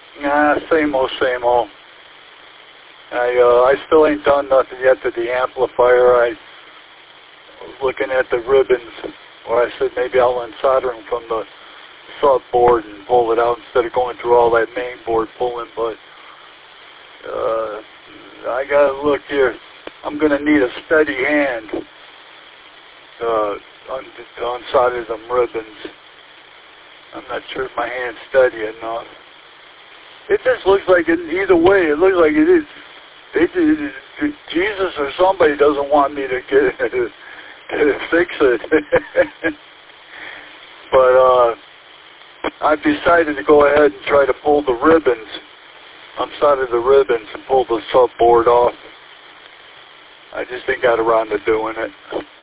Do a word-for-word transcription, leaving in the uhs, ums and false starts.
Nah, same old, same old. I uh, I still ain't done nothing yet to the amplifier. I was looking at the ribbons, or I said maybe I'll unsolder them from the sub board and pull it out instead of going through all that main board pulling. But uh, I gotta look here. I'm gonna need a steady hand uh, un to unsolder them ribbons. I'm not sure if my hand's steady enough. It just looks like it, either way, it looks like it is. It, it, it, Jesus or somebody doesn't want me to get it, to fix it. But uh, I've decided to go ahead and try to pull the ribbons, unsolder the ribbons and pull the sub board off. I just ain't got around to doing it.